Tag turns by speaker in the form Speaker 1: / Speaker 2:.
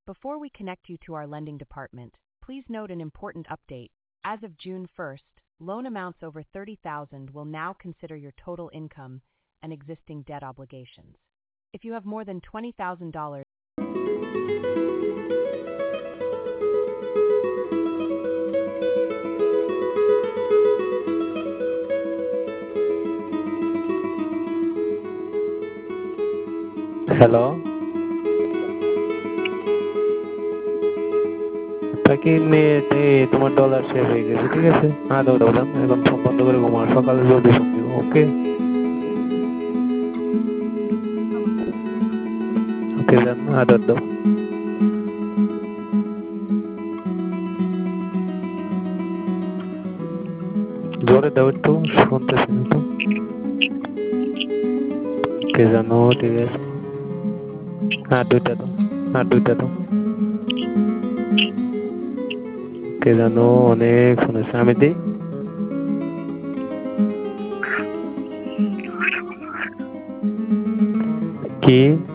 Speaker 1: Before we connect you to our lending department, please note an important update. As of June 1st, loan amounts over $30,000 will now consider your total income and existing debt obligations. If you have more than $20,000,
Speaker 2: hello, তা কি মেয়েতে তোমার dollar শেষ হয়ে গেছে, ঠিক আছে? দাও দাও দাও, এখন ফোন বন্ধ করে ঘুমাও, সকালে জলদি ফোন দিও, ওকে? ওকে জান, আদর দাও। জোরে দাও একটু, শুনতেছি না তো। কে জানো, ঠিক আছে। দুইটা দাও, দুইটা দাও। কে জানো, অনেক শুনেছে, আমি দিই। কি